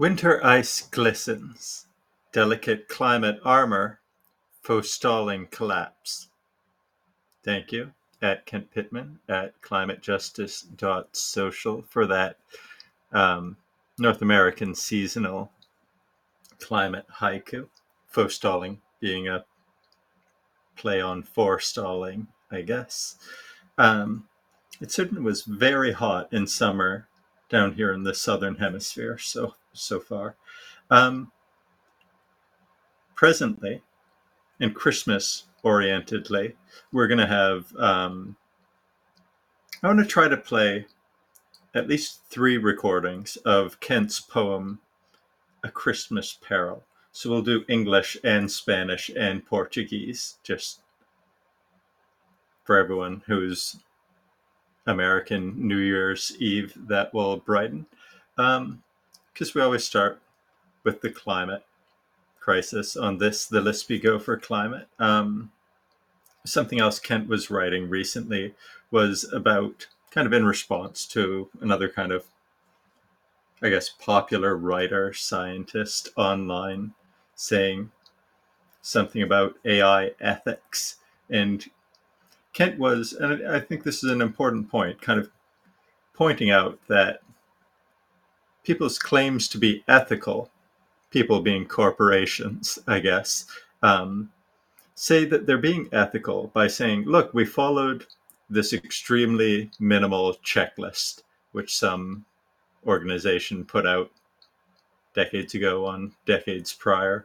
Winter ice glistens, delicate climate armor, forestalling collapse. Thank you at Kent Pittman at climatejustice.social for that North American seasonal climate haiku. Forestalling being a play on forestalling, I guess. It certainly was very hot in summer down here in the southern hemisphere so far. Presently, and Christmas orientedly, we're going to have, I want to try to play at least 3 recordings of Kent's poem, A Christmas Carol. So we'll do English and Spanish and Portuguese, just for everyone who's American New Year's Eve that will brighten. Because we always start with the climate crisis on this, the Lispy Go for Climate. Something else Kent was writing recently was about, kind of in response to another kind of, I guess, popular writer, scientist online saying something about AI ethics. And Kent was, and I think this is an important point, kind of pointing out that people's claims to be ethical, people being corporations, I guess, say that they're being ethical by saying, look, we followed this extremely minimal checklist, which some organization put out decades ago on decades prior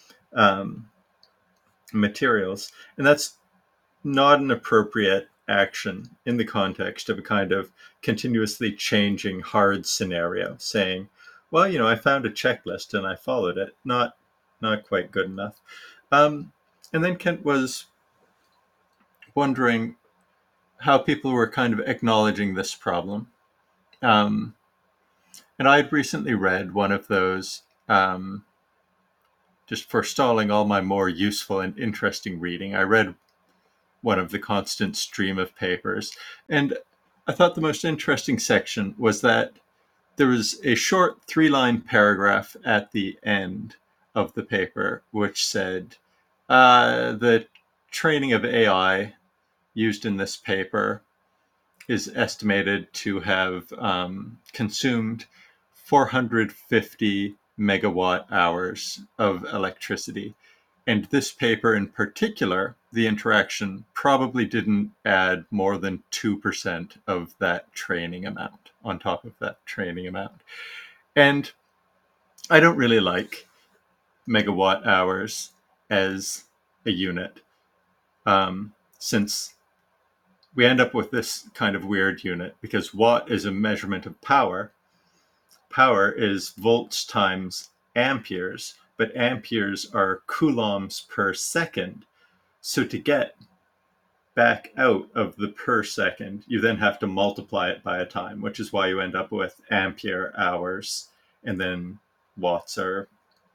materials. And that's not an appropriate action in the context of a kind of continuously changing hard scenario, saying, well, I found a checklist and I followed it. Not quite good enough. And then Kent was wondering how people were kind of acknowledging this problem. And I had recently read one of those, just forestalling all my more useful and interesting reading. I read one of the constant stream of papers, and I thought the most interesting section was that there was a short 3-line paragraph at the end of the paper which said, the training of AI used in this paper is estimated to have consumed 450 megawatt hours of electricity. And this paper in particular, the interaction probably didn't add more than 2% of that training amount on top of that training amount. And I don't really like megawatt hours as a unit, since we end up with this kind of weird unit, because watt is a measurement of power. Power is volts times amperes, but amperes are coulombs per second. So to get back out of the per second, you then have to multiply it by a time, which is why you end up with ampere hours, and then watts are,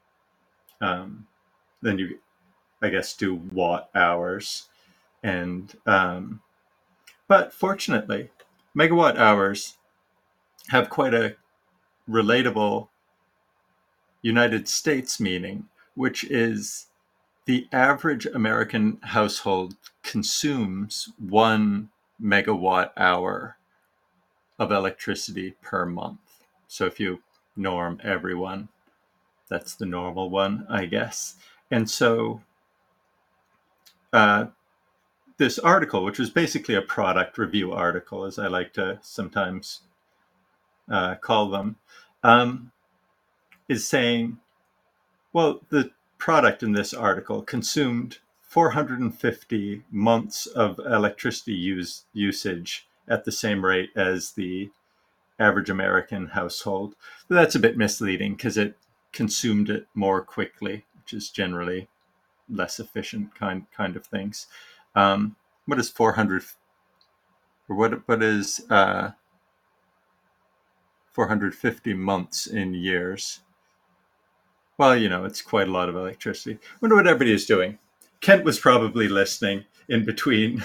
then you, I guess, do watt hours. And but fortunately, megawatt hours have quite a relatable United States meaning, which is the average American household consumes 1 megawatt hour of electricity per month. So if you norm everyone, that's the normal one, I guess. And so this article, which was basically a product review article, as I like to sometimes call them, is saying, well, the product in this article consumed 450 months of electricity usage at the same rate as the average American household. But that's a bit misleading because it consumed it more quickly, which is generally less efficient kind of things. What is 400, or what is 450 months in years? Well, it's quite a lot of electricity. I wonder what everybody is doing. Kent was probably listening in between,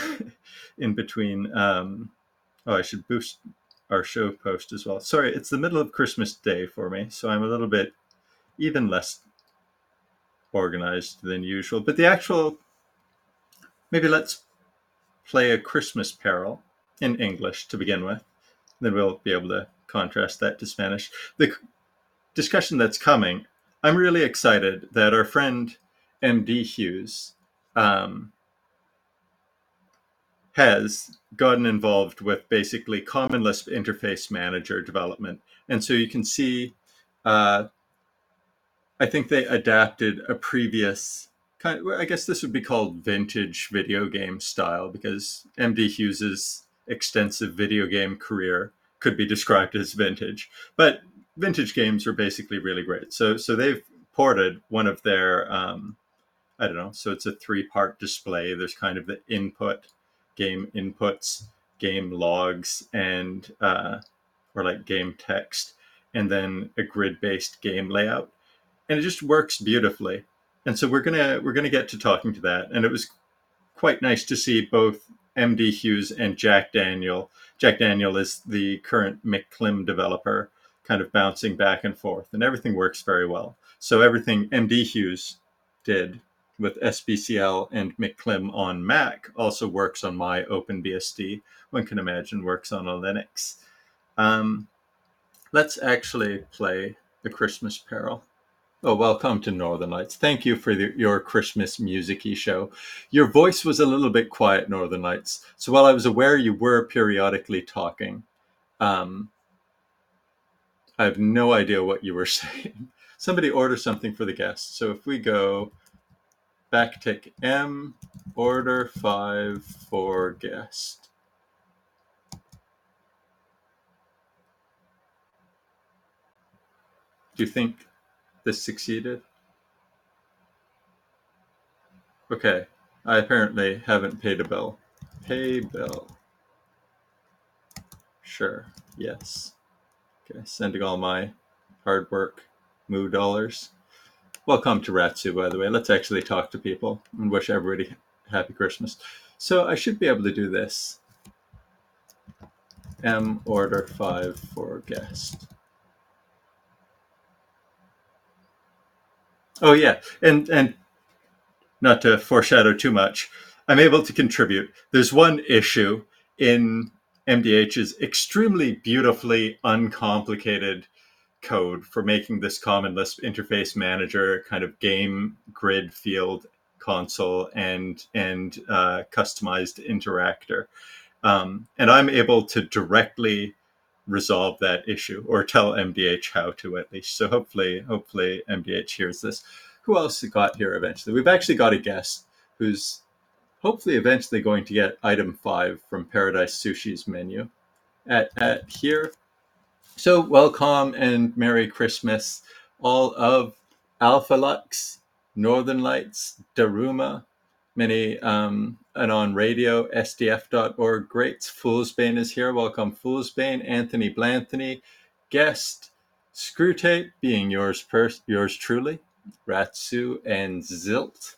I should boost our show post as well. Sorry, it's the middle of Christmas Day for me, so I'm a little bit even less organized than usual. But the actual, maybe let's play A Christmas Carol in English to begin with. Then we'll be able to contrast that to Spanish. The discussion that's coming, I'm really excited that our friend MD Hughes has gotten involved with basically Common Lisp Interface Manager development. And so you can see, I think they adapted a previous kind of, I guess this would be called vintage video game style, because MD Hughes's extensive video game career could be described as vintage. But vintage games are basically really great. So they've ported one of their, I don't know, so it's a 3-part display. There's kind of the input, game inputs, game logs, and or like game text, and then a grid-based game layout, and it just works beautifully. And so we're gonna get to talking to that, and it was quite nice to see both MD Hughes and Jack Daniel. Jack Daniel is the current McClim developer, kind of bouncing back and forth, and everything works very well. So everything MD Hughes did with SBCL and McClim on Mac also works on my OpenBSD. One can imagine works on a Linux. Let's actually play The Christmas Carol. Oh, welcome to Northern Lights. Thank you for your Christmas music-y show. Your voice was a little bit quiet, Northern Lights. So while I was aware you were periodically talking, I have no idea what you were saying. Somebody order something for the guest. So if we go backtick M, order 5 for guest. Do you think this succeeded? Okay, I apparently haven't paid a bill. Pay bill. Sure, yes. Okay, sending all my hard work, Moo dollars. Welcome to Ratsu, by the way. Let's actually talk to people and wish everybody happy Christmas. So I should be able to do this. M, order 5 for guest. Oh yeah, and not to foreshadow too much, I'm able to contribute. There's one issue in MDH's extremely beautifully uncomplicated code for making this Common Lisp interface manager kind of game grid field console and customized interactor. And I'm able to directly resolve that issue, or tell MDH how to, at least. So hopefully MDH hears this. Who else got here eventually? We've actually got a guest who's hopefully eventually going to get item 5 from Paradise Sushi's menu at here. So welcome and Merry Christmas, all of Alpha Lux, Northern Lights, Daruma, many Anon Radio, SDF.org greats. Foolsbane is here. Welcome, Foolsbane. Anthony Blanthony, guest, Screwtape, being yours truly, Ratsu, and Zilt.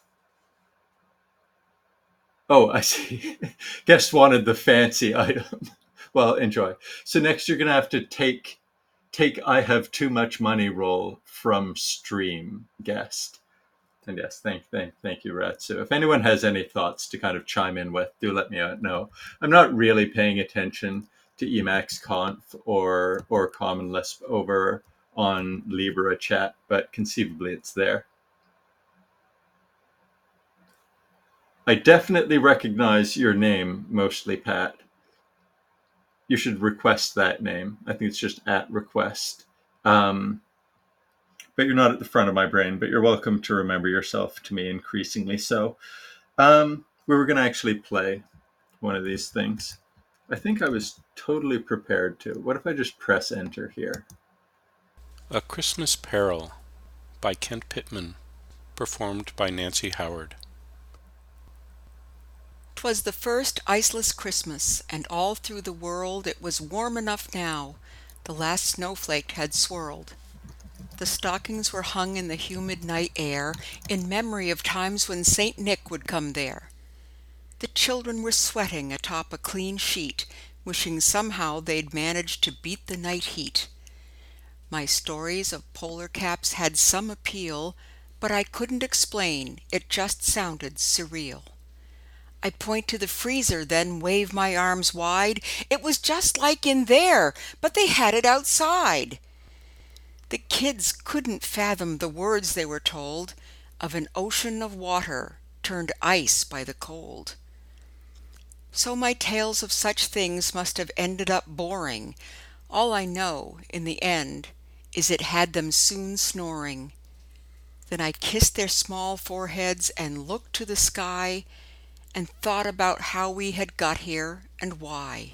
Oh, I see. Guest wanted the fancy item. Well, enjoy. So next you're going to have to take I have too much money roll from stream, guest. And yes, thank you, Ratsu. If anyone has any thoughts to kind of chime in with, do let me know. I'm not really paying attention to Emacs Conf or Common Lisp over on Libra chat, but conceivably it's there. I definitely recognize your name, mostly Pat. You should request that name. I think it's just at request. But you're not at the front of my brain, but you're welcome to remember yourself to me increasingly so. We were going to actually play one of these things. I think I was totally prepared to. What if I just press enter here? A Christmas Carol by Kent Pittman, performed by Nancy Howard. 'Twas the first iceless Christmas, and all through the world it was warm enough now. The last snowflake had swirled. The stockings were hung in the humid night air, in memory of times when Saint Nick would come there. The children were sweating atop a clean sheet, wishing somehow they'd managed to beat the night heat. My stories of polar caps had some appeal, but I couldn't explain, it just sounded surreal. I point to the freezer, then wave my arms wide. It was just like in there, but they had it outside. The kids couldn't fathom the words they were told of an ocean of water turned ice by the cold. So my tales of such things must have ended up boring. All I know, in the end, is it had them soon snoring. Then I kissed their small foreheads and looked to the sky and thought about how we had got here and why.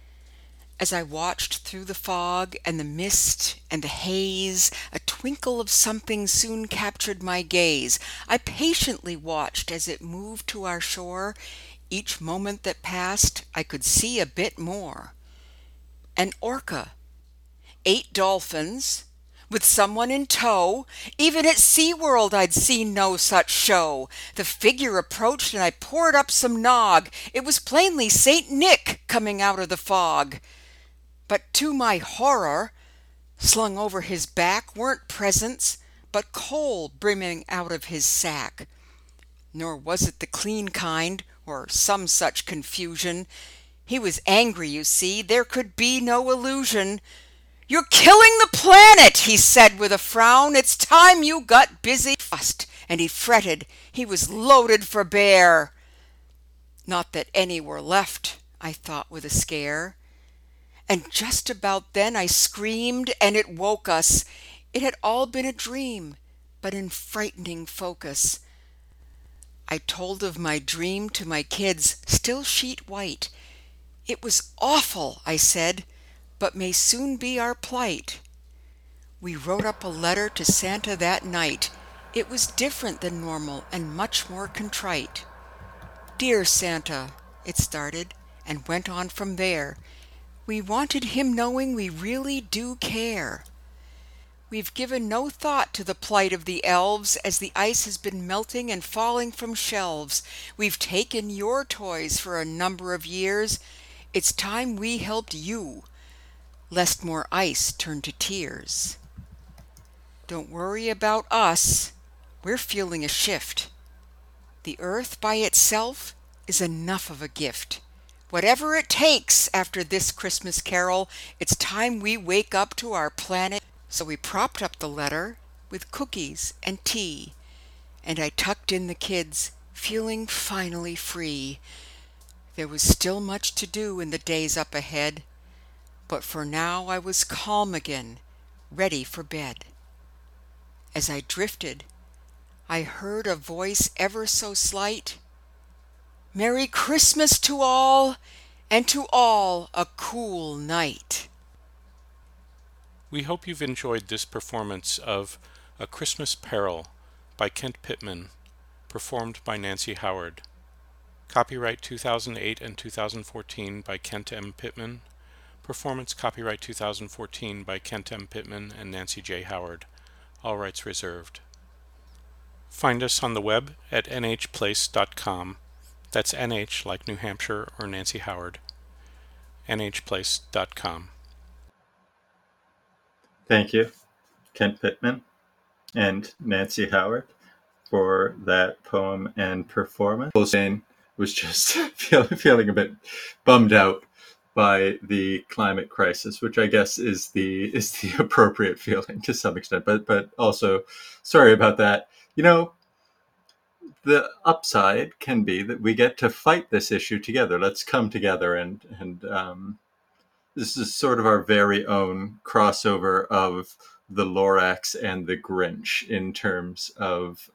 As I watched through the fog and the mist and the haze, a twinkle of something soon captured my gaze. I patiently watched as it moved to our shore. Each moment that passed, I could see a bit more. An orca, 8 dolphins, with someone in tow. Even at SeaWorld I'd seen no such show. The figure approached and I poured up some nog. It was plainly Saint Nick coming out of the fog. But to my horror, slung over his back weren't presents, but coal brimming out of his sack. Nor was it the clean kind, or some such confusion. He was angry, you see, there could be no illusion. "You're killing the planet," he said with a frown. "It's time you got busy fast." And he fretted, he was loaded for bear. Not that any were left, I thought with a scare. And just about then I screamed, and it woke us. It had all been a dream, but in frightening focus. I told of my dream to my kids, still sheet white. "It was awful," I said, "but may soon be our plight." We wrote up a letter to Santa that night. It was different than normal and much more contrite. "Dear Santa," it started, and went on from there. We wanted him knowing we really do care. We've given no thought to the plight of the elves as the ice has been melting and falling from shelves. We've taken your toys for a number of years. It's time we helped you, lest more ice turn to tears. Don't worry about us. We're feeling a shift. The earth by itself is enough of a gift. Whatever it takes after this Christmas carol, it's time we wake up to our planet. So we propped up the letter with cookies and tea, and I tucked in the kids, feeling finally free. There was still much to do in the days up ahead, but for now I was calm again, ready for bed. As I drifted, I heard a voice ever so slight, "Merry Christmas to all, and to all a cool night." We hope you've enjoyed this performance of A Christmas Carol by Kent Pittman, performed by Nancy Howard. Copyright 2008 and 2014 by Kent M. Pittman. Performance copyright 2014 by Kent M. Pittman and Nancy J. Howard. All rights reserved. Find us on the web at nhplace.com. That's NH like New Hampshire or Nancy Howard. nhplace.com. Thank you, Kent Pittman and Nancy Howard, for that poem and performance. Jane was just feeling a bit bummed out by the climate crisis, which I guess is the appropriate feeling to some extent. But also, sorry about that. You know, the upside can be that we get to fight this issue together. Let's come together and this is sort of our very own crossover of the Lorax and the Grinch in terms of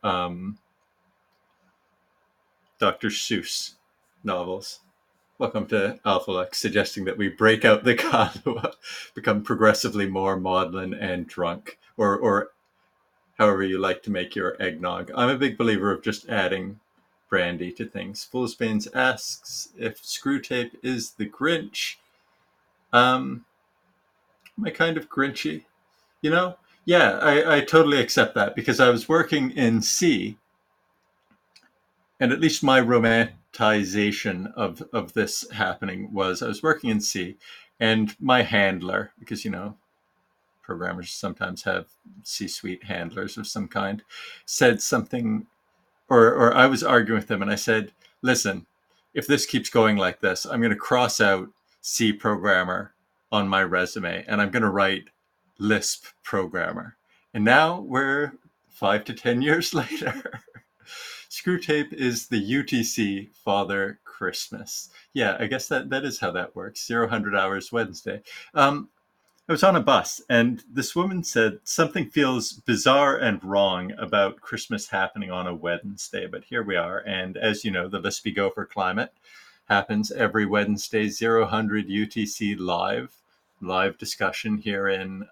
Dr. Seuss novels. Welcome to Alpha Lux, suggesting that we break out the Kahlua, become progressively more maudlin and drunk, or however you like to make your eggnog. I'm a big believer of just adding brandy to things. Foolsbanes asks if Screwtape is the Grinch. Am I kind of Grinchy? You know? Yeah, I totally accept that, because I was working in C, and at least my romanticization of this happening was I was working in C, and my handler, because, you know, programmers sometimes have C-suite handlers of some kind, said something, or I was arguing with them and I said, listen, if this keeps going like this, I'm going to cross out C programmer on my resume and I'm going to write Lisp programmer. And now we're 5 to 10 years later. Screwtape is the UTC Father Christmas. Yeah, I guess that is how that works. 0 hours Wednesday. I was on a bus and this woman said something feels bizarre and wrong about Christmas happening on a Wednesday, but here we are. And as you know, the Lispy Gopher Climate happens every Wednesday, 0 UTC live discussion here in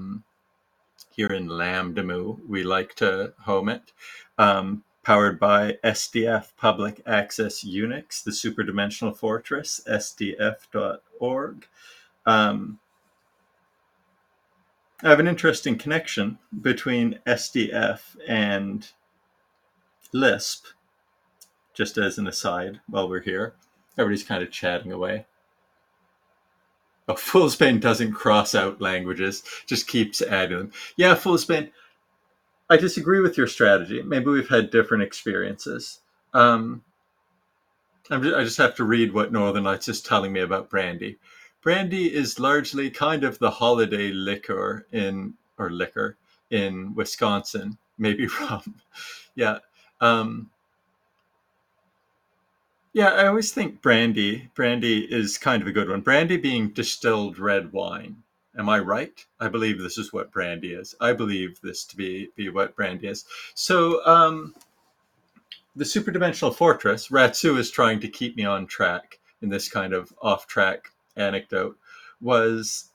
Lambda. We like to home it. Powered by SDF Public Access Unix, the Superdimensional Fortress, sdf.org. I have an interesting connection between SDF and Lisp, just as an aside while we're here. Everybody's kind of chatting away. Oh, Foolsbane doesn't cross out languages, just keeps adding them. Yeah, Foolsbane, I disagree with your strategy. Maybe we've had different experiences. I just have to read what Northern Lights is telling me about brandy. Brandy is largely kind of the holiday liquor in Wisconsin, maybe rum. Yeah. Yeah, I always think brandy is kind of a good one. Brandy being distilled red wine. Am I right? I believe this is what brandy is. I believe this to be what brandy is. So the Superdimensional Fortress, Ratsu is trying to keep me on track in this kind of off-track anecdote, was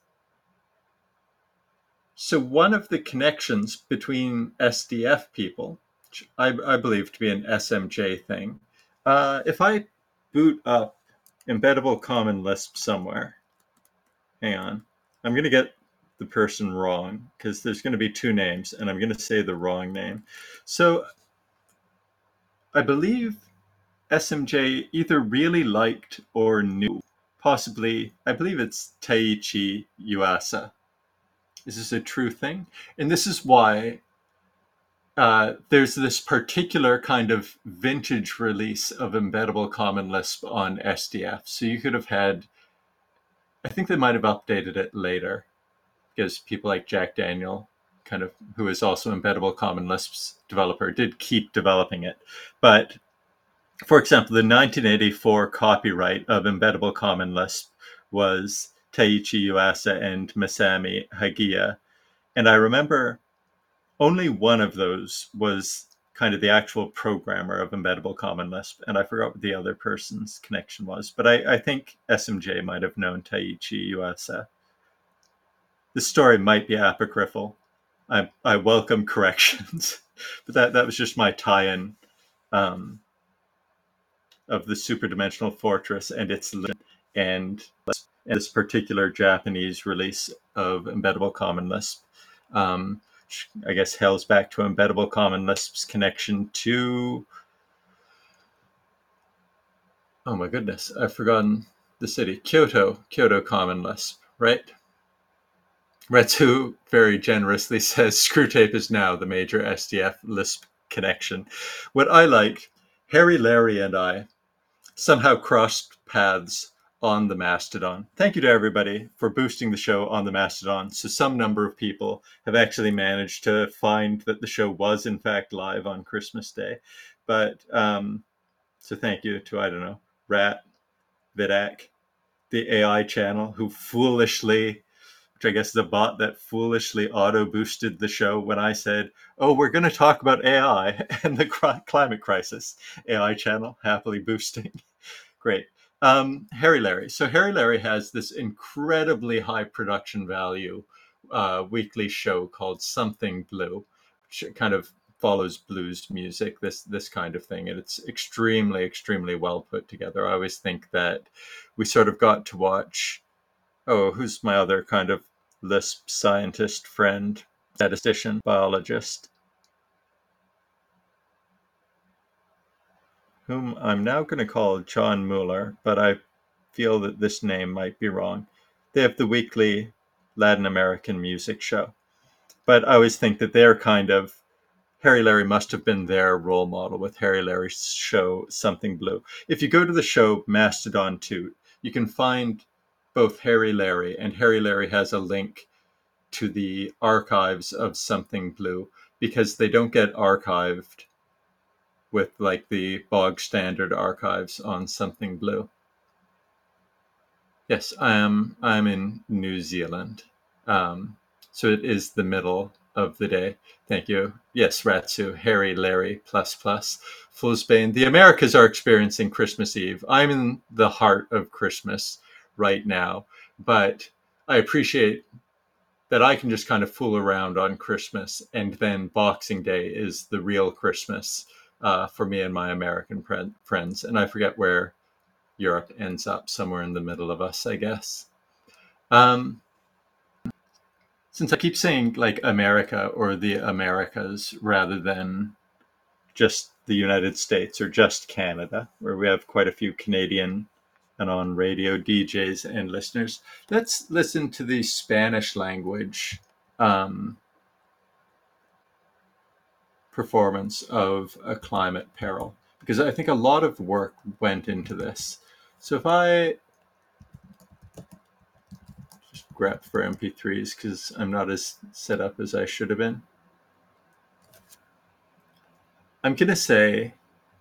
so one of the connections between SDF people, which I believe to be an SMJ thing, if I boot up Embeddable Common Lisp somewhere, hang on, I'm going to get the person wrong because there's going to be two names and I'm going to say the wrong name. So I believe SMJ either really liked or knew, possibly, I believe it's Taiichi Yuasa. Is this a true thing? And this is why there's this particular kind of vintage release of Embeddable Common Lisp on SDF. So you could have had, I think they might have updated it later because people like Jack Daniel, kind of, who is also Embeddable Common Lisp's developer, did keep developing it. But for example, the 1984 copyright of Embeddable Common Lisp was Taiichi Yuasa and Masami Hagiya. And I remember only one of those was kind of the actual programmer of Embeddable Common Lisp, and I forgot what the other person's connection was. But I think SMJ might have known Taiichi Yuasa. This story might be apocryphal. I welcome corrections. But that was just my tie-in of the Superdimensional Fortress and its and this particular Japanese release of Embeddable Common Lisp. I guess hails back to Embeddable Common Lisp's connection to, oh my goodness, I've forgotten the city, Kyoto Common Lisp, right? Retsu very generously says Screwtape is now the major SDF Lisp connection. What I like, Harry, Larry, and I somehow crossed paths on the Mastodon. Thank you to everybody for boosting the show on the Mastodon. So some number of people have actually managed to find that the show was in fact live on Christmas Day. But so thank you to, I don't know, Rat, Vidak, the AI channel, who foolishly, which I guess is a bot that foolishly auto-boosted the show when I said, oh, we're going to talk about AI and the climate crisis. AI channel happily boosting. Great. Harry Larry. So Harry Larry has this incredibly high production value weekly show called Something Blue, which kind of follows blues music, this kind of thing. And it's extremely, extremely well put together. I always think that we sort of got to watch, oh, who's my other kind of Lisp scientist friend, statistician, biologist, whom I'm now going to call John Mueller, but I feel that this name might be wrong. They have the weekly Latin American music show. But I always think that they're kind of, Harry Larry must have been their role model with Harry Larry's show Something Blue. If you go to the show Mastodon Toot, you can find both Harry Larry, and Harry Larry has a link to the archives of Something Blue, because they don't get archived with like the bog standard archives on Something Blue. Yes, I'm in New Zealand. So it is the middle of the day. Thank you. Yes, Ratsu, Harry, Larry, plus. Flusbane. The Americas are experiencing Christmas Eve. I'm in the heart of Christmas right now, but I appreciate that I can just kind of fool around on Christmas, and then Boxing Day is the real Christmas for me and my American friends. And I forget where Europe ends up, somewhere in the middle of us, I guess. Since I keep saying like America or the Americas rather than just the United States or just Canada, where we have quite a few Canadian and on radio DJs and listeners, let's listen to the Spanish language performance of A Climate Peril, because I think a lot of work went into this. So if I just grab for MP3s, because I'm not as set up as I should have been. I'm going to say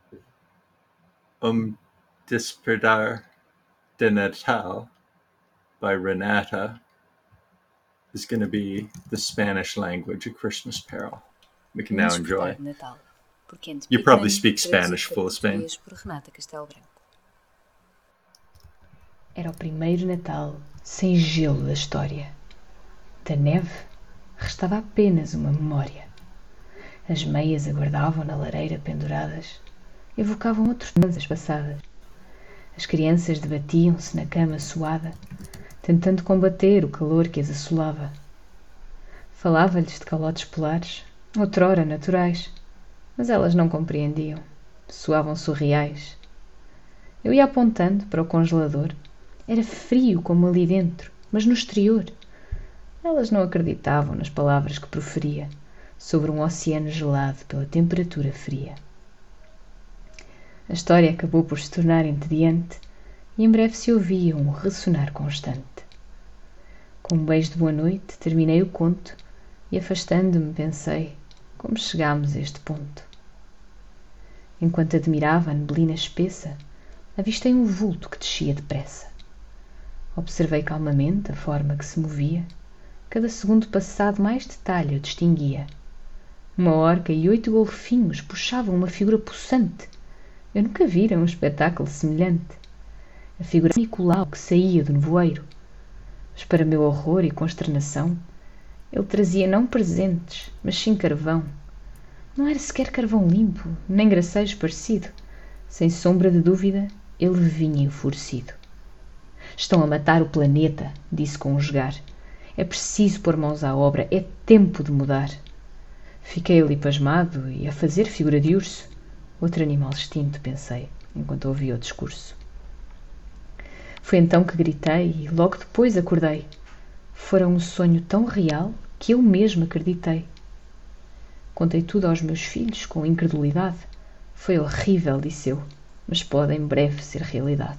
Despertar de Natal by Renata is going to be the Spanish language of Christmas Peril. We can now enjoy. You probably speak Spanish, full of Spain. Era o primeiro Natal sem gelo da história. Da neve restava apenas uma memória. As meias aguardavam na lareira penduradas, evocavam outras tranças passadas. As crianças debatiam-se na cama suada, tentando combater o calor que as assolava. Falava-lhes de calotes polares, outrora naturais, mas elas não compreendiam, soavam surreais. Eu ia apontando para o congelador. Era frio como ali dentro, mas no exterior. Elas não acreditavam nas palavras que proferia sobre um oceano gelado pela temperatura fria. A história acabou por se tornar entediante e em breve se ouvia um ressonar constante. Com um beijo de boa noite terminei o conto e afastando-me pensei como chegámos a este ponto. Enquanto admirava a neblina espessa, avistei um vulto que descia depressa. Observei calmamente a forma que se movia. Cada segundo passado mais detalhe eu distinguia. Uma orca e 8 golfinhos puxavam uma figura possante. Eu nunca vira um espetáculo semelhante. A figura Nicolau que saía do nevoeiro. Mas para meu horror e consternação, ele trazia não presentes, mas sim carvão. Não era sequer carvão limpo, nem gracejos parecido. Sem sombra de dúvida, ele vinha enfurecido. Estão a matar o planeta, disse com um jogar. É preciso pôr mãos à obra, é tempo de mudar. Fiquei ali pasmado e a fazer figura de urso. Outro animal extinto, pensei, enquanto ouvia o discurso. Foi então que gritei e logo depois acordei. Fora um sonho tão real que eu mesmo acreditei. Contei tudo aos meus filhos com incredulidade. Foi horrível, disse eu, mas pode em breve ser realidade.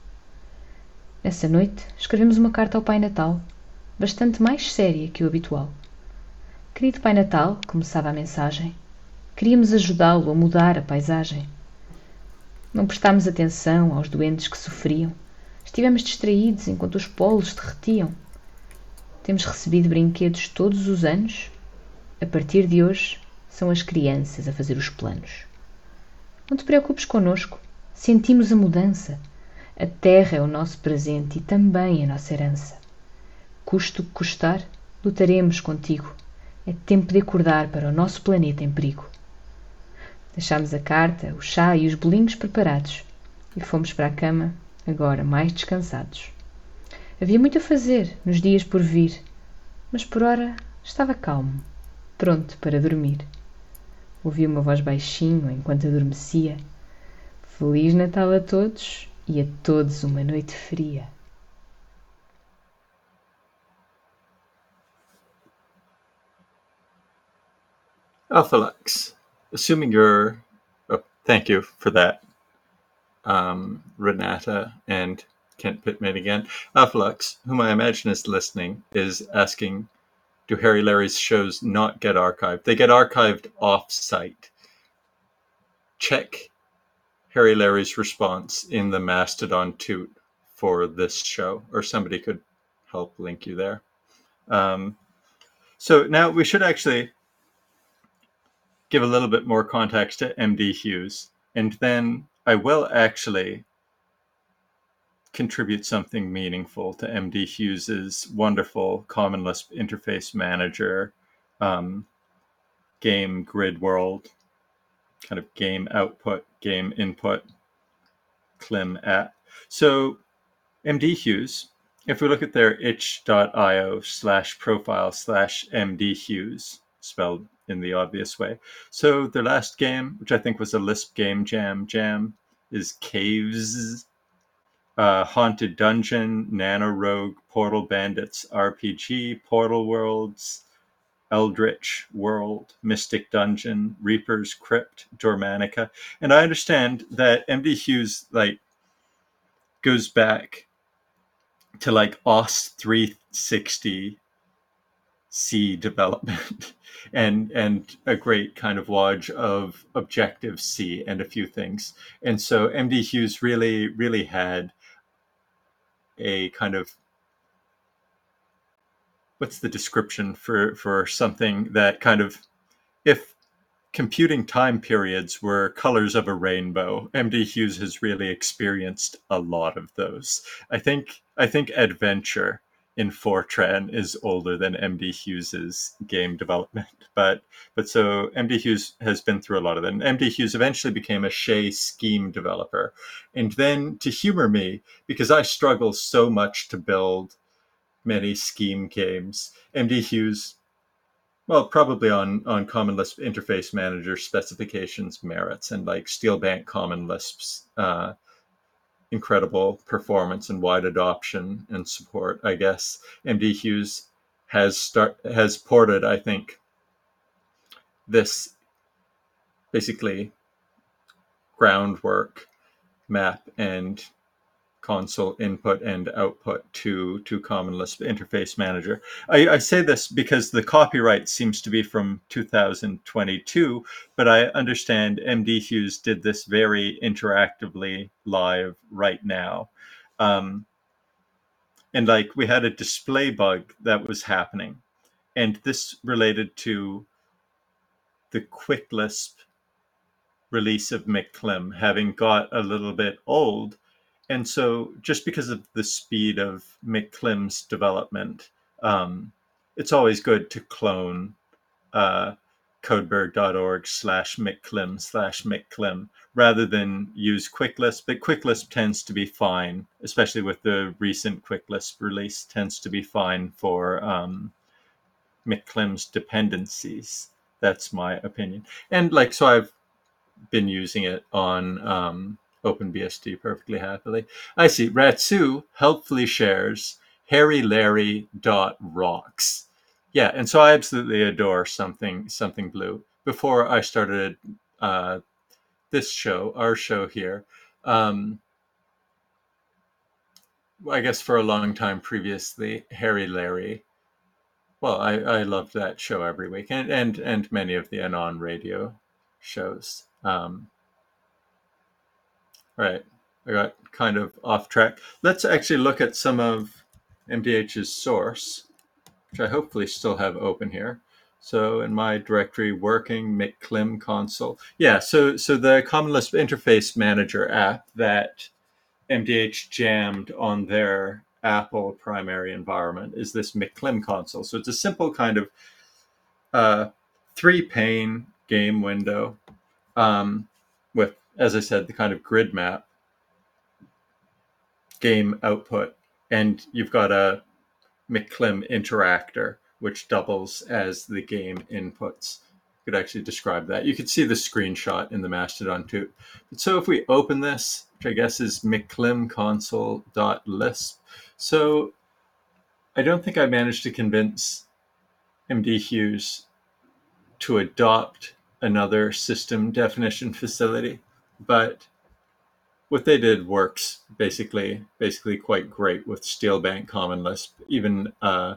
Nessa noite escrevemos uma carta ao Pai Natal, bastante mais séria que o habitual. Querido Pai Natal, começava a mensagem, queríamos ajudá-lo a mudar a paisagem. Não prestámos atenção aos doentes que sofriam. Estivemos distraídos enquanto os polos derretiam. Temos recebido brinquedos todos os anos. A partir de hoje, são as crianças a fazer os planos. Não te preocupes connosco. Sentimos a mudança. A terra é o nosso presente e também a nossa herança. Custe o que custar, lutaremos contigo. É tempo de acordar para o nosso planeta em perigo. Deixámos a carta, o chá e os bolinhos preparados e fomos para a cama, agora mais descansados. Havia muito a fazer nos dias por vir, mas por ora estava calmo, pronto para dormir. Ouvi uma voz baixinho enquanto adormecia. Feliz Natal a todos e a todos uma noite fria. Alphalux, assuming you're... Oh, thank you for that, Renata and Kent Pittman again. Alphalux, whom I imagine is listening, is asking, do Harry Larry's shows not get archived? They get archived off-site. Check Harry Larry's response in the Mastodon toot for this show, or somebody could help link you there. So now we should actually give a little bit more context to MD Hughes, and then I will actually contribute something meaningful to MD Hughes's wonderful Common Lisp interface manager, game grid world, kind of game output, game input, Clim app. So MD Hughes, if we look at their itch.io/profile/MD Hughes, spelled in the obvious way. So their last game, which I think was a Lisp game jam, is Caves, Haunted Dungeon, Nano Rogue, Portal Bandits RPG, Portal Worlds, Eldritch World, Mystic Dungeon, Reaper's Crypt, Dormanica. And I understand that MD Hughes goes back to OS 360 C development and a great kind of wodge of Objective-C and a few things. And so MD Hughes really had a kind of, what's the description for something that kind of, if computing time periods were colors of a rainbow, MD Hughes has really experienced a lot of those. I think Adventure in Fortran is older than MD Hughes's game development, but so MD Hughes has been through a lot of that. And MD Hughes eventually became a Shea scheme developer. And then, to humor me, because I struggle so much to build many scheme games, MD Hughes, well, probably on Common Lisp interface manager specifications merits, and Steelbank Common Lisp's incredible performance and wide adoption and support, I guess, MD Hughes has ported, I think, this basically groundwork map and console input and output to Common Lisp interface manager. I say this because the copyright seems to be from 2022, but I understand MD Hughes did this very interactively live right now. And we had a display bug that was happening, and this related to the QuickLisp release of McClim having got a little bit old. And so just because of the speed of McClim's development, it's always good to clone codeberg.org/McClim/McClim rather than use QuickLisp. But QuickLisp tends to be fine, especially with the recent QuickLisp release, tends to be fine for McClim's dependencies. That's my opinion. And so I've been using it on OpenBSD perfectly happily. I see. Ratsu helpfully shares harrylarry.rocks. Yeah, and so I absolutely adore something blue. Before I started this show, our show here, I guess for a long time previously, Harry Larry. Well, I loved that show every week, and many of the Anon radio shows. Right. I got kind of off track. Let's actually look at some of MDH's source, which I hopefully still have open here. So in my directory, working McClim console. Yeah, so the Common Lisp interface manager app that MDH jammed on their Apple primary environment is this McClim console. So it's a simple kind of 3-pane game window with, as I said, the kind of grid map game output, and you've got a McClim interactor which doubles as the game inputs. You could actually describe that. You could see the screenshot in the Mastodon too. But so if we open this, which I guess is mcclimconsole.lisp, so I don't think I managed to convince MD Hughes to adopt another system definition facility, but what they did works basically quite great with Steelbank Common Lisp. Even I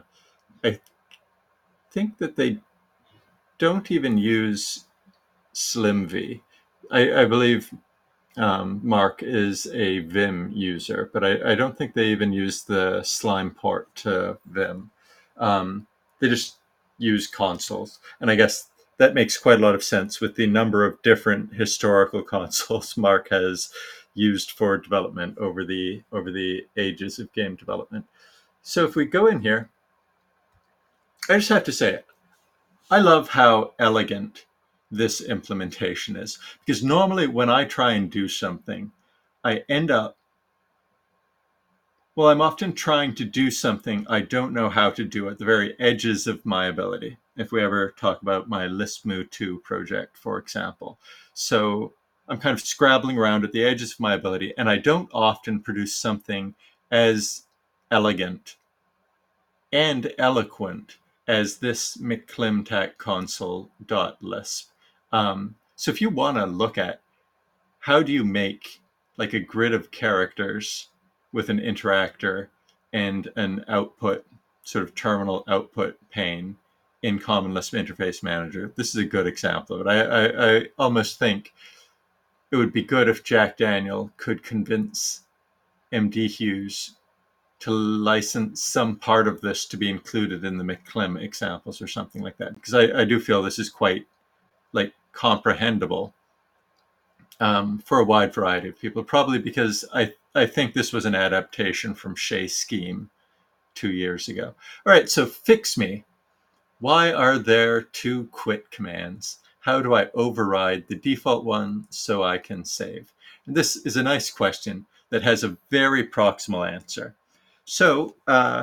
think that they don't even use SlimV. I believe Mark is a Vim user, but I don't think they even use the Slime port to Vim. They just use consoles, and I guess that makes quite a lot of sense with the number of different historical consoles Mark has used for development over the ages of game development. So if we go in here, I just have to say, I love how elegant this implementation is, because normally when I try and do something, I end up, well, I'm often trying to do something I don't know how to do at the very edges of my ability. If we ever talk about my LispMoo 2 project, for example. So I'm kind of scrabbling around at the edges of my ability, and I don't often produce something as elegant and eloquent as this McClimTac console.lisp. So if you want to look at how do you make like a grid of characters with an interactor and an output, sort of terminal output pane in Common Lisp Interface Manager, this is a good example of it. I almost think it would be good if Jack Daniel could convince MD Hughes to license some part of this to be included in the McClim examples or something like that, because I do feel this is quite like comprehensible for a wide variety of people, probably because I think this was an adaptation from Shea Scheme 2 years ago. All right, so fix me. Why are there 2 quit commands? How do I override the default one so I can save? And this is a nice question that has a very proximal answer. So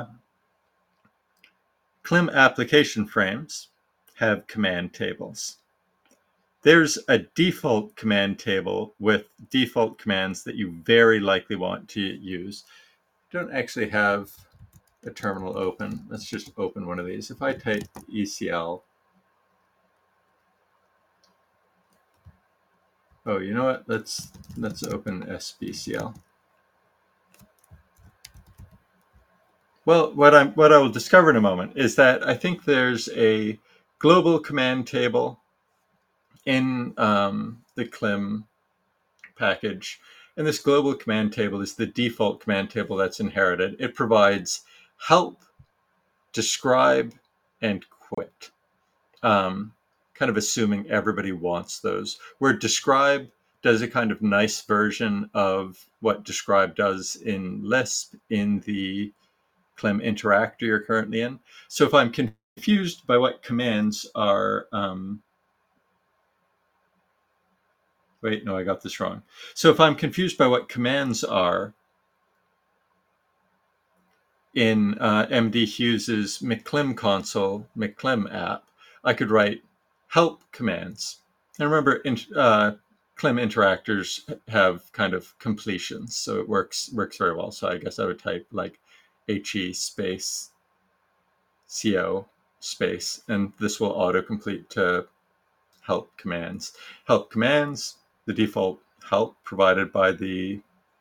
Clim application frames have command tables. There's a default command table with default commands that you very likely want to use. Don't actually have a terminal open. Let's just open one of these. If I type ECL, oh, you know what? Let's open SBCL. Well, what I will discover in a moment is that I think there's a global command table in the Clim package. And this global command table is the default command table that's inherited. It provides help, describe, and quit. Kind of assuming everybody wants those. Where describe does a kind of nice version of what describe does in Lisp in the Clim interactor you're currently in. So if I'm confused by what commands are wait, no, I got this wrong. So if I'm confused by what commands are in MD Hughes's McClim console, McClim app, I could write help commands. And remember, Clim interactors have kind of completions, so it works very well. So I guess I would type like HE space CO space, and this will autocomplete to help commands. Help commands, the default help provided by the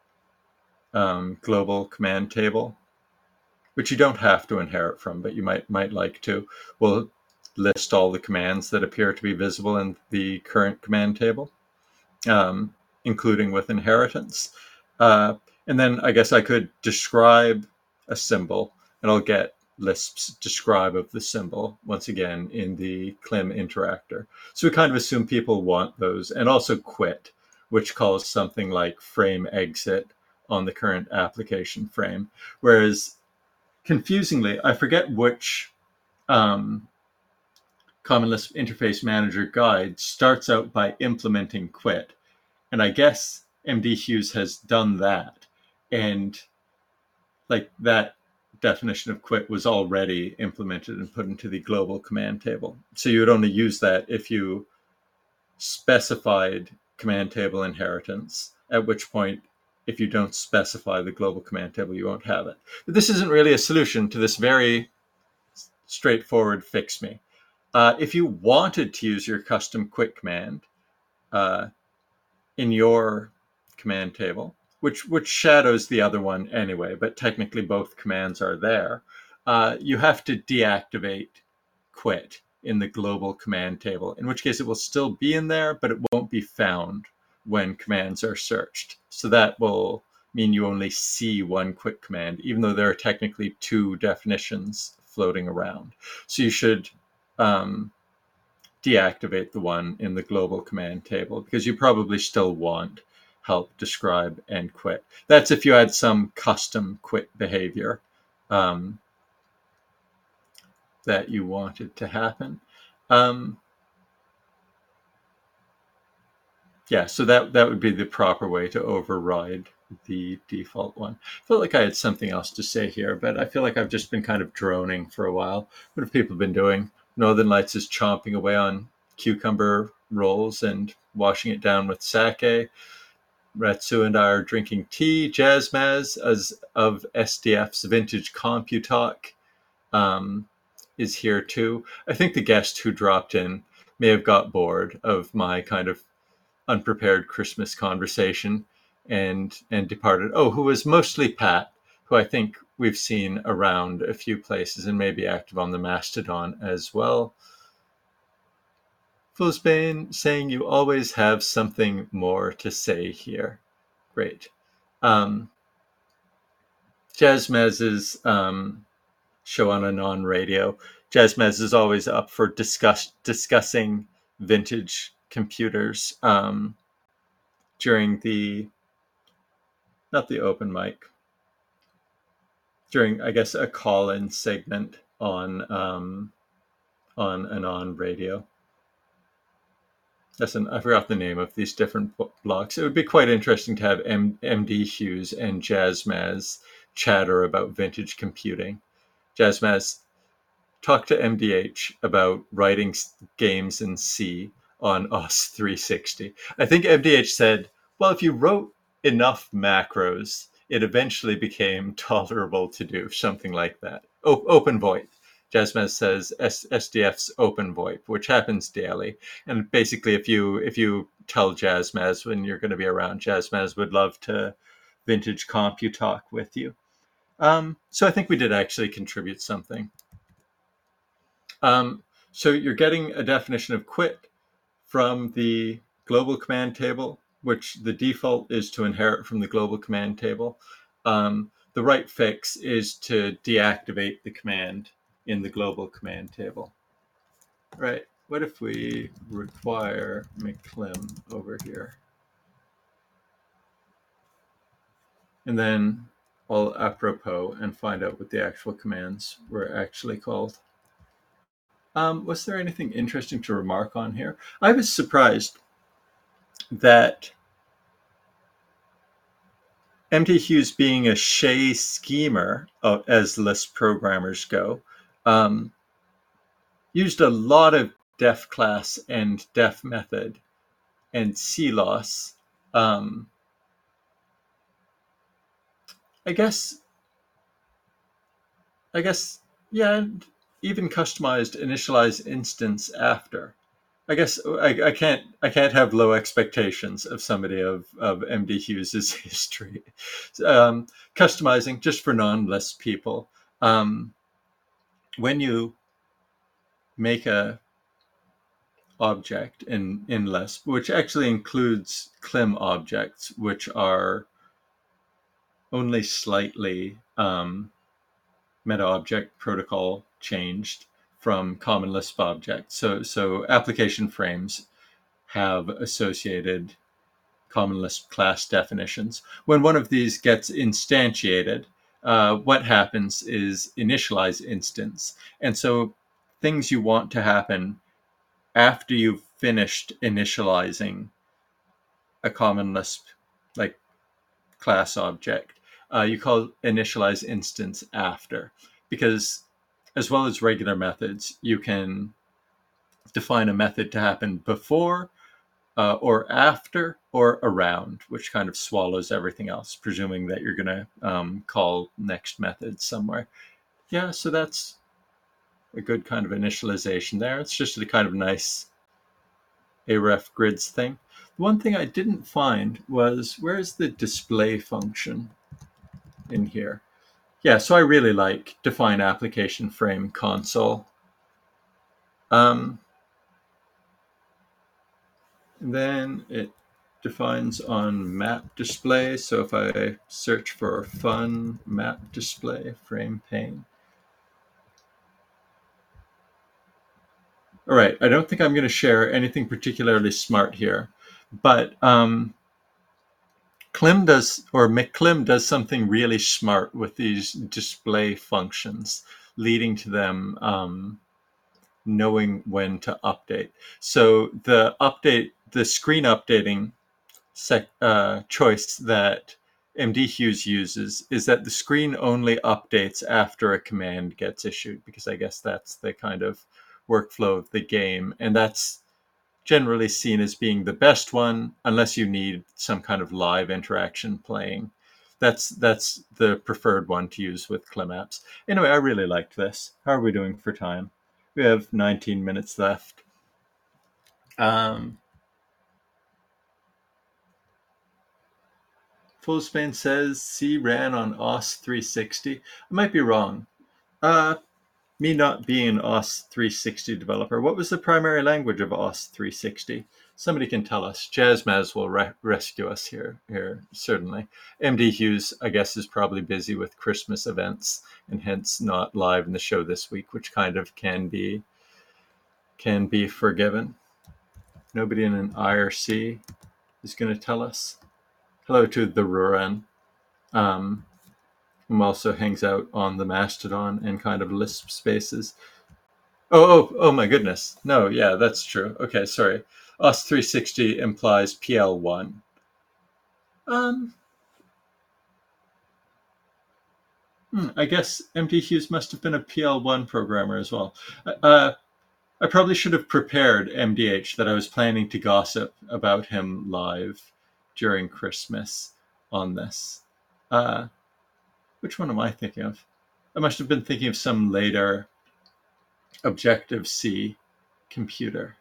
global command table, which you don't have to inherit from, but you might like to, will list all the commands that appear to be visible in the current command table, including with inheritance. And then I guess I could describe a symbol, and I'll get Lisp's describe of the symbol once again in the Clim interactor. So we kind of assume people want those, and also quit, which calls something like frame exit on the current application frame. Whereas confusingly, I forget which Common Lisp Interface Manager guide starts out by implementing quit. And I guess MD Hughes has done that. And like that definition of quit was already implemented and put into the global command table. So you would only use that if you specified command table inheritance, at which point, if you don't specify the global command table, you won't have it. But this isn't really a solution to this very straightforward fix me. If you wanted to use your custom quit command in your command table, which shadows the other one anyway, but technically both commands are there, you have to deactivate quit in the global command table, in which case it will still be in there, but it won't be found when commands are searched. So that will mean you only see one quit command, even though there are technically two definitions floating around. So you should deactivate the one in the global command table, because you probably still want help, describe, and quit. That's if you had some custom quit behavior that you wanted to happen. Yeah, so that would be the proper way to override the default one. I felt like I had something else to say here, but I feel like I've just been kind of droning for a while. What have people been doing? Northern Lights is chomping away on cucumber rolls and washing it down with sake. Ratsu and I are drinking tea. Jazzmaz, as of SDF's Vintage Computalk, is here too. I think the guest who dropped in may have got bored of my kind of unprepared Christmas conversation and departed. Oh, who was mostly Pat, who I think we've seen around a few places and may be active on the Mastodon as well. Fullsbane saying you always have something more to say here. Great. Jazzmez's show on Anon Radio. Jazzmez is always up for discussing vintage computers during not the open mic, during, I guess, a call-in segment on Anon Radio. Listen, I forgot the name of these different blocks. It would be quite interesting to have MD Hughes and Jazzmaz chatter about vintage computing. Jazzmaz, talk to MDH about writing games in C on OS 360. I think MDH said, well, if you wrote enough macros, it eventually became tolerable to do, something like that. Open VoIP. Jazzmaz says SDF's Open VoIP, which happens daily. And basically, if you tell Jazzmaz when you're going to be around, Jazzmaz would love to vintage Computalk with you. So I think we did actually contribute something. So you're getting a definition of quit from the global command table, which the default is to inherit from the global command table. The right fix is to deactivate the command in the global command table. Right, what if we require McClim over here? And then I'll apropos and find out what the actual commands were actually called. Was there anything interesting to remark on here? I was surprised that MD Hughes, being a Shea schemer, as Lisp programmers go, used a lot of def class and def method and CLOS. I guess, yeah, and even customized initialize instance after. I guess I can't have low expectations of somebody of MD Hughes's history. Customizing, just for non-Lisp people, when you make a object in Lisp, which actually includes Clim objects, which are only slightly meta object protocol changed from common Lisp objects. So application frames have associated common Lisp class definitions. When one of these gets instantiated, what happens is initialize instance. And so things you want to happen after you've finished initializing a common Lisp like class object, you call initialize instance after, because as well as regular methods, you can define a method to happen before or after or around, which kind of swallows everything else, presuming that you're going to call next method somewhere. Yeah, so that's a good kind of initialization there. It's just a kind of nice aref grids thing. The one thing I didn't find was, where's the display function in here? Yeah, so I really like define application frame console. Then it defines on map display. So if I search for fun map display frame pane. All right, I don't think I'm going to share anything particularly smart here, but Klim does, or McKlim does something really smart with these display functions, leading to them knowing when to update. So the screen updating choice that MD Hughes uses is that the screen only updates after a command gets issued, because I guess that's the kind of workflow of the game, and that's generally seen as being the best one, unless you need some kind of live interaction playing. That's the preferred one to use with Klim apps. Anyway, I really liked this. How are we doing for time? We have 19 minutes left. Full Spain says C ran on OS 360. I might be wrong. Me not being an OS 360 developer, what was the primary language of OS 360? Somebody can tell us. Jazzmaz will rescue us here, certainly. MD Hughes, I guess, is probably busy with Christmas events and hence not live in the show this week, which kind of can be forgiven. Nobody in an IRC is going to tell us. Hello to the Ruran, who also hangs out on the Mastodon and kind of Lisp spaces. Oh my goodness. No, yeah, that's true. Okay, sorry. OS 360 implies PL1. I guess MD Hughes must have been a PL1 programmer as well. I probably should have prepared MDH that I was planning to gossip about him live during Christmas on this. Which one am I thinking of? I must have been thinking of some later Objective-C computer.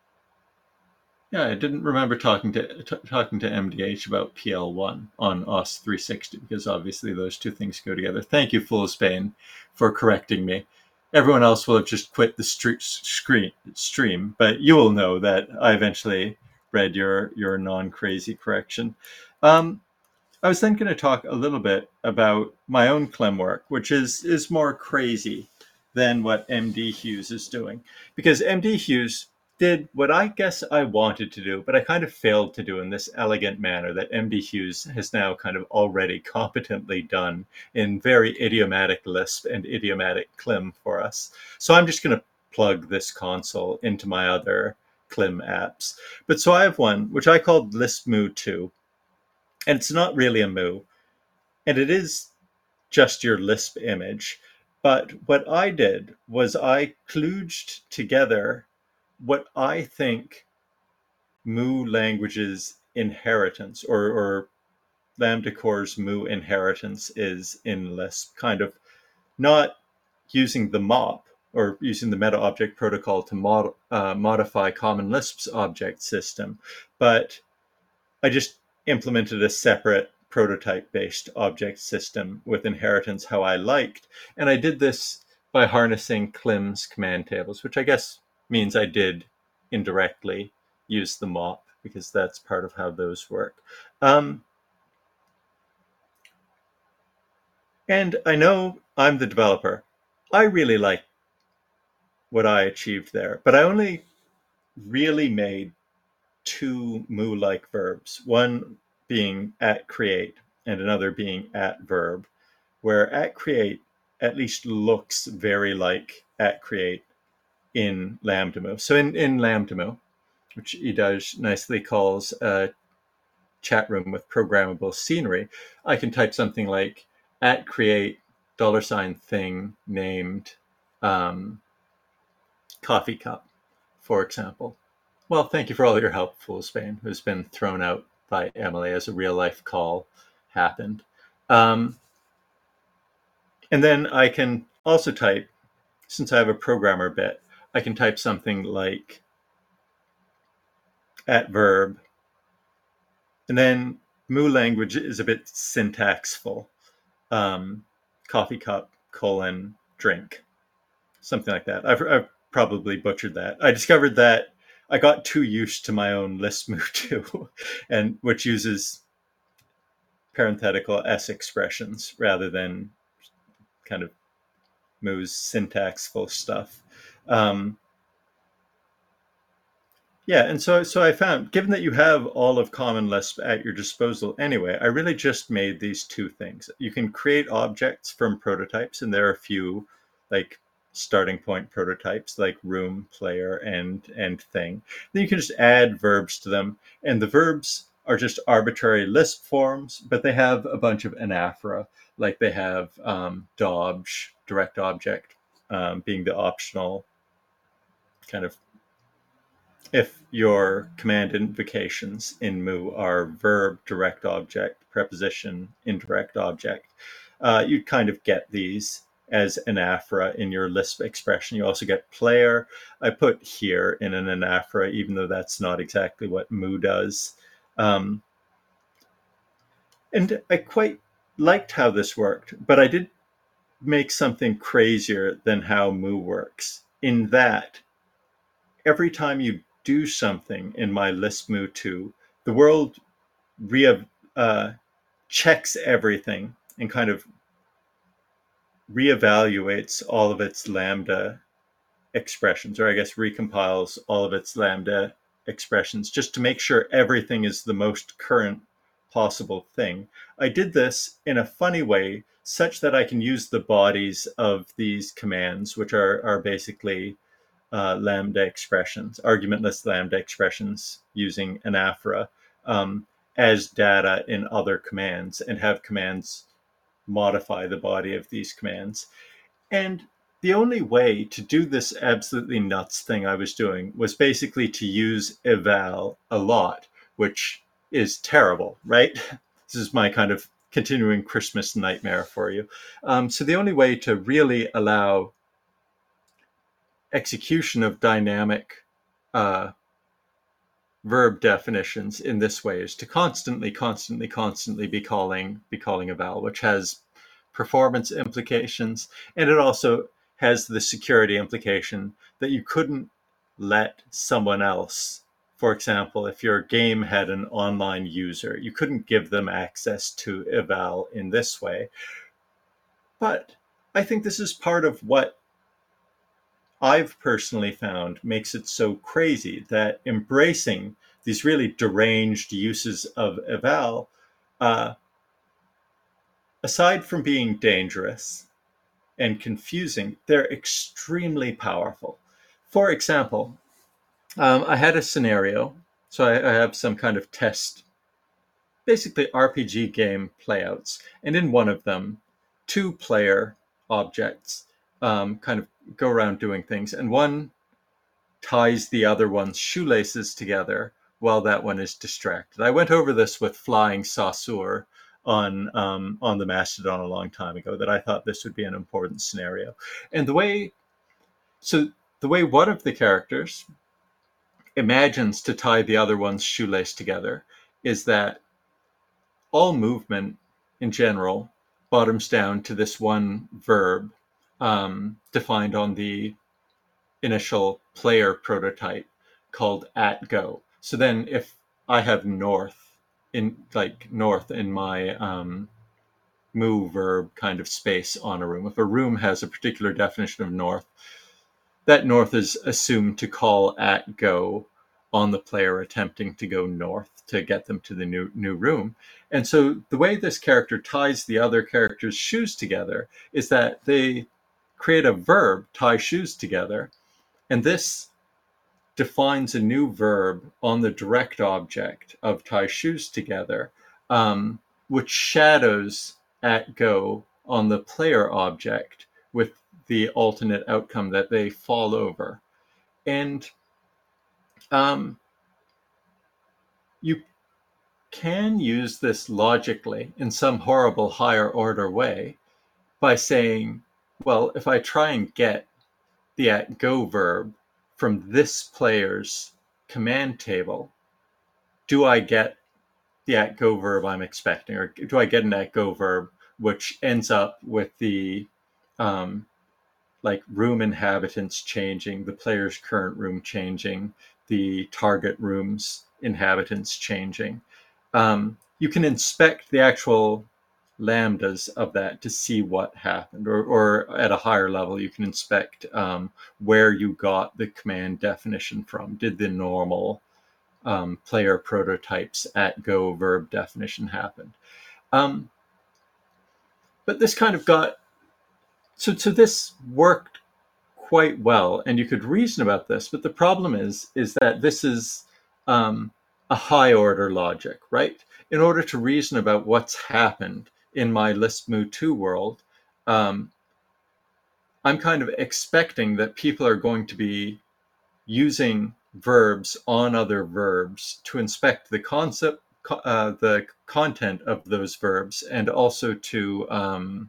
Yeah, I didn't remember talking to MDH about PL1 on OS 360, because obviously those two things go together. Thank you, Full of Spain, for correcting me. Everyone else will have just quit the stream, but you will know that I eventually read your non-crazy correction. I was then going to talk a little bit about my own Klim work, which is more crazy than what MD Hughes is doing, because MD Hughes did what I guess I wanted to do, but I kind of failed to do in this elegant manner that MD Hughes has now kind of already competently done in very idiomatic Lisp and idiomatic Klim for us. So I'm just going to plug this console into my other Klim apps. But so I have one, which I called LispMu 2, and it's not really a Mu, and it is just your Lisp image. But what I did was I kludged together what I think Mu language's inheritance, or Lambda Core's Mu inheritance is in Lisp, kind of not using the MOP or using the meta object protocol to modify Common Lisp's object system, but I just implemented a separate prototype-based object system with inheritance how I liked. And I did this by harnessing Klim's command tables, which I guess means I did indirectly use the MOP, because that's part of how those work. And I know I'm the developer. I really like what I achieved there, but I only really made two Mu-like verbs, one being @create and another being @verb, where @create at least looks very like @create in LambdaMu. So in LambdaMu, which Idaj nicely calls a chat room with programmable scenery, I can type something like @create $thing named coffee cup, for example. Well, thank you for all your help, Full Spain, who's been thrown out by Emily as a real-life call happened. And then I can also type since I have a programmer bit, I can type something like @verb, and then Mu language is a bit syntaxful. Coffee cup, drink, something like that. I've probably butchered that. I discovered that I got too used to my own Lisp Mu2, and which uses parenthetical S expressions rather than kind of Mu's syntaxful stuff. Yeah, and so I found, given that you have all of Common Lisp at your disposal anyway, I really just made these two things. You can create objects from prototypes, and there are a few like starting point prototypes like room, player, and thing. Then you can just add verbs to them, and the verbs are just arbitrary Lisp forms, but they have a bunch of anaphora, like they have Dodge, direct object, being the optional kind of. If your command invocations in Mu are verb, direct object, preposition, indirect object, you'd kind of get these as anaphora in your Lisp expression. You also get player. I put here in an anaphora, even though that's not exactly what Mu does. And I quite liked how this worked, but I did make something crazier than how Mu works, in that every time you do something in my Lisp Mu2, the world checks everything and kind of reevaluates all of its Lambda expressions, or I guess recompiles all of its Lambda expressions just to make sure everything is the most current possible thing. I did this in a funny way such that I can use the bodies of these commands, which are basically Lambda expressions, argumentless Lambda expressions using anaphora, as data in other commands, and have commands modify the body of these commands. And the only way to do this absolutely nuts thing I was doing was basically to use eval a lot, which is terrible, right? This is my kind of continuing Christmas nightmare for you. So the only way to really allow execution of dynamic verb definitions in this way is to constantly be calling eval, which has performance implications, and it also has the security implication that you couldn't let someone else, for example, if your game had an online user, you couldn't give them access to eval in this way. But I think this is part of what I've personally found makes it so crazy, that embracing these really deranged uses of eval, aside from being dangerous and confusing, they're extremely powerful. For example, I had a scenario, so I have some kind of test, basically RPG game playouts, and in one of them, two player objects kind of go around doing things, and one ties the other one's shoelaces together while that one is distracted. I went over this with Flying Saussure on the Mastodon a long time ago, that I thought this would be an important scenario. And the way one of the characters imagines to tie the other one's shoelace together is that all movement in general bottoms down to this one verb defined on the initial player prototype called @go. So then if I have north in my Mu verb kind of space on a room, if a room has a particular definition of north, that north is assumed to call @go on the player attempting to go north to get them to the new room. And so the way this character ties the other character's shoes together is that they create a verb, tie shoes together, and this defines a new verb on the direct object of tie shoes together, which shadows @go on the player object with the alternate outcome that they fall over. And you can use this logically in some horrible higher order way by saying, well, if I try and get the @go verb from this player's command table, do I get the @go verb I'm expecting, or do I get an @go verb which ends up with the like room inhabitants changing, the player's current room changing, the target room's inhabitants changing. You can inspect the actual lambdas of that to see what happened, or at a higher level, you can inspect where you got the command definition from. Did the normal player prototypes @go verb definition happen? But this kind of got, so this worked quite well, and you could reason about this, but the problem is that this is a high order logic, right? In order to reason about what's happened in my Lisp Mu2 world, I'm kind of expecting that people are going to be using verbs on other verbs to inspect the concept, the content of those verbs, and also to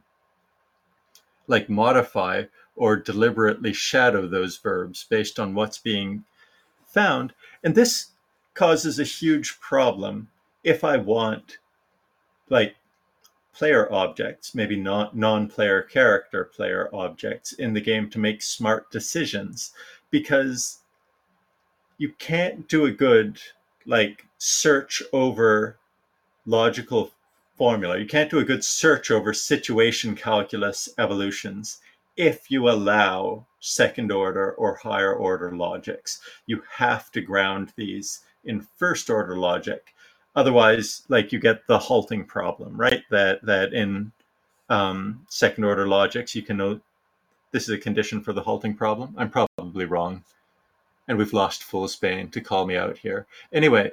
like modify or deliberately shadow those verbs based on what's being found. And this causes a huge problem if I want like player objects, maybe not non-player character player objects in the game to make smart decisions, because you can't do a good like search over logical formula. You can't do a good search over situation calculus evolutions if you allow second order or higher order logics. You have to ground these in first order logic. Otherwise, like, you get the halting problem, right? That in second order logics, you can know this is a condition for the halting problem. I'm probably wrong. And we've lost Full Spain to call me out here. Anyway,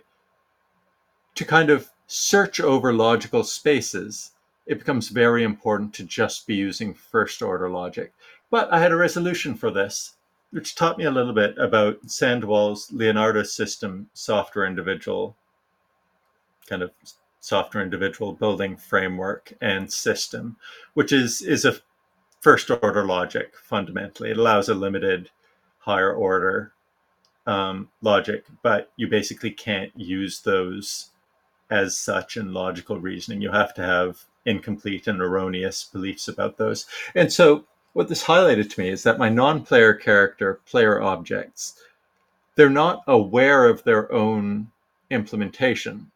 to kind of search over logical spaces, it becomes very important to just be using first order logic. But I had a resolution for this, which taught me a little bit about Sandoval's Leonardo system software individual, kind of software individual building framework and system, which is a first order logic fundamentally. It allows a limited higher order logic, but you basically can't use those as such in logical reasoning. You have to have incomplete and erroneous beliefs about those. And so what this highlighted to me is that my non-player character player objects, they're not aware of their own implementation.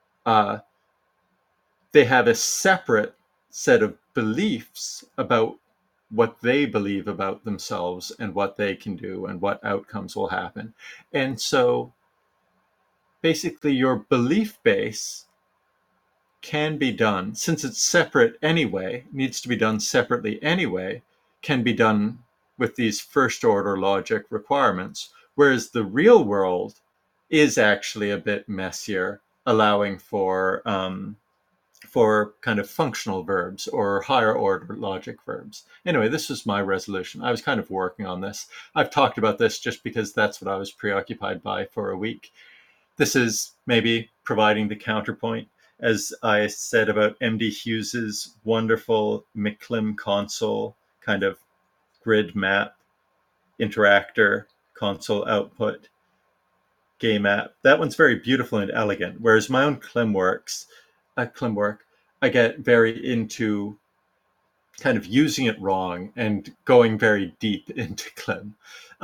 They have a separate set of beliefs about what they believe about themselves and what they can do and what outcomes will happen. And so basically your belief base can be done, since it's separate anyway, needs to be done separately anyway, can be done with these first order logic requirements, whereas the real world is actually a bit messier, allowing for kind of functional verbs or higher order logic verbs. Anyway, this was my resolution. I was kind of working on this. I've talked about this just because that's what I was preoccupied by for a week. This is maybe providing the counterpoint, as I said about MD Hughes's wonderful McClim console kind of grid map, interactor, console output, game app. That one's very beautiful and elegant, whereas my own Climwork, I get very into kind of using it wrong and going very deep into Clim.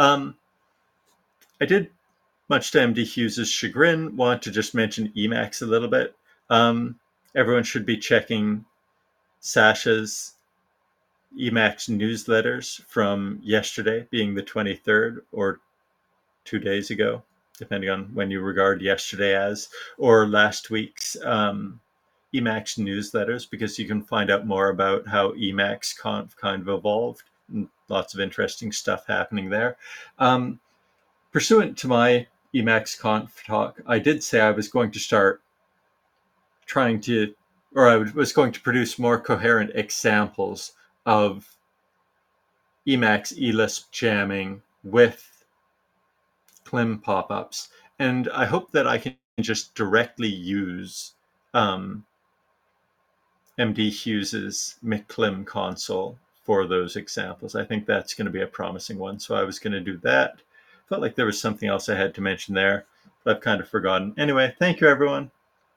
I did, much to MD Hughes's chagrin, want to just mention Emacs a little bit. Everyone should be checking Sasha's Emacs newsletters from yesterday, being the 23rd, or 2 days ago, depending on when you regard yesterday as, or last week's Emacs newsletters, because you can find out more about how Emacs Conf kind of evolved, and lots of interesting stuff happening there. Pursuant to my Emacs Conf talk, I did say I was going to start trying to, or I was going to produce more coherent examples of Emacs eLisp jamming with Clim pop-ups. And I hope that I can just directly use MD Hughes's McClim console for those examples. I think that's going to be a promising one. So I was going to do that. Felt like there was something else I had to mention there, but I've kind of forgotten. Anyway, thank you, everyone.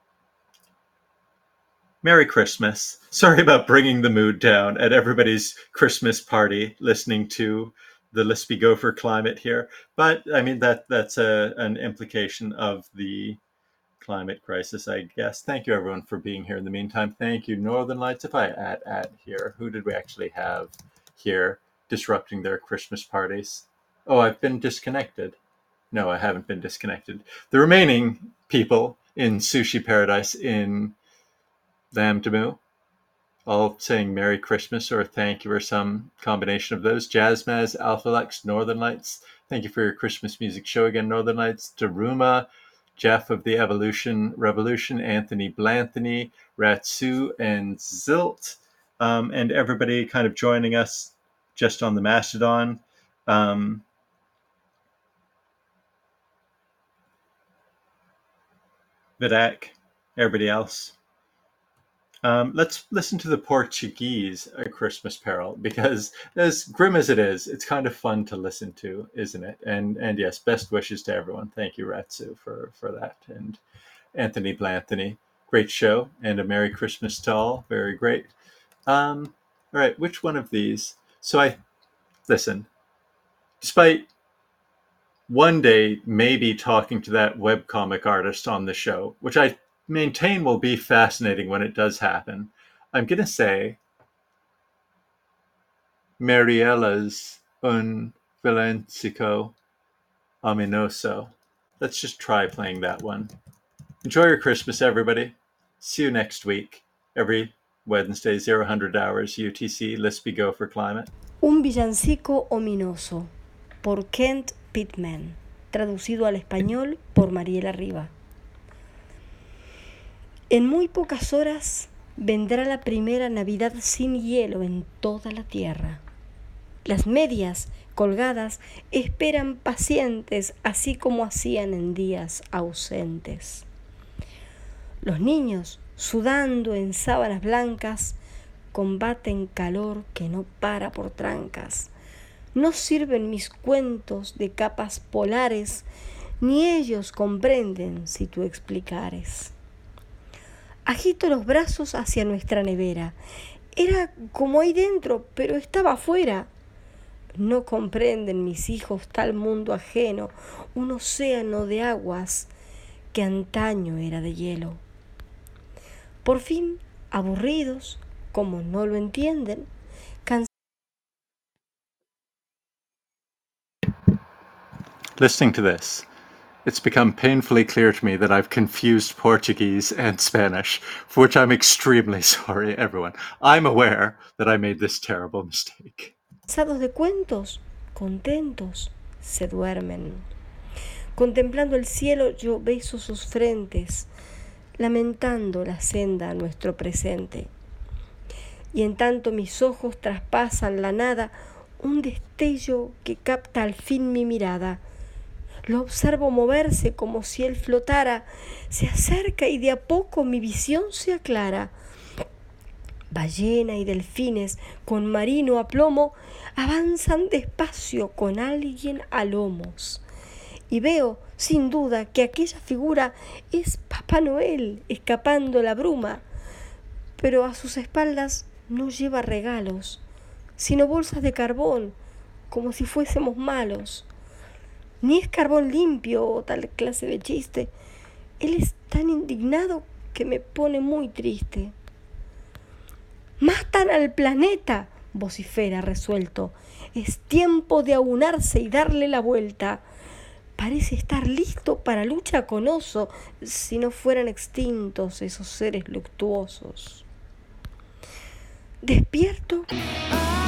Merry Christmas. Sorry about bringing the mood down at everybody's Christmas party listening to the Lispy Gopher climate here. But I mean, that's an implication of the climate crisis, I guess. Thank you, everyone, for being here in the meantime. Thank you, Northern Lights. If I add here, who did we actually have here disrupting their Christmas parties? Oh, I've been disconnected. No, I haven't been disconnected. The remaining people in Sushi Paradise in Lambdamu, all saying Merry Christmas or thank you or some combination of those. Jazzmaz, Alpha Lux, Northern Lights, thank you for your Christmas music show again, Northern Lights. Daruma, Jeff of the Evolution Revolution, Anthony Blanthony, Ratsu, and Zilt, and everybody kind of joining us just on the Mastodon. Vidak, everybody else. Let's listen to the Portuguese A Christmas Carol, because as grim as it is, it's kind of fun to listen to, isn't it? And yes, best wishes to everyone. Thank you, Ratsu, for that. And Anthony Blanthony, great show, and a Merry Christmas to all. Very great. All right, which one of these? So listen, despite one day maybe talking to that webcomic artist on the show, which I maintain will be fascinating when it does happen, I'm going to say Mariella's Un Villancico Ominoso. Let's just try playing that one. Enjoy your Christmas, everybody. See you next week. Every Wednesday, 0000 hours UTC, Lispy Gopher Climate. Un villancico ominoso, por Kent Pittman, traducido al español por Mariela Riva. En muy pocas horas vendrá la primera Navidad sin hielo en toda la tierra. Las medias colgadas esperan pacientes, así como hacían en días ausentes. Los niños, sudando en sábanas blancas, combaten calor que no para por trancas. No sirven mis cuentos de capas polares, ni ellos comprenden si tú explicares. Agito los brazos hacia nuestra nevera. Era como ahí dentro, pero estaba afuera. No comprenden mis hijos tal mundo ajeno, un océano de aguas que antaño era de hielo. Por fin, aburridos, como no lo entienden, Listening to this, it's become painfully clear to me that I've confused Portuguese and Spanish, for which I'm extremely sorry, everyone. I'm aware that I made this terrible mistake. Cansados de cuentos, contentos, se duermen. Contemplando el cielo, yo beso sus frentes, lamentando la senda a nuestro presente. Y en tanto mis ojos traspasan la nada, un destello que capta al fin mi mirada. Lo observo moverse como si él flotara, se acerca y de a poco mi visión se aclara. Ballena y delfines con marino aplomo avanzan despacio con alguien a lomos. Y veo, sin duda, que aquella figura es Papá Noel escapando la bruma, pero a sus espaldas no lleva regalos, sino bolsas de carbón, como si fuésemos malos. Ni es carbón limpio o tal clase de chiste. Él es tan indignado que me pone muy triste. ¡Matan al planeta!, vocifera resuelto. Es tiempo de aunarse y darle la vuelta. Parece estar listo para lucha con oso, si no fueran extintos esos seres luctuosos. Despierto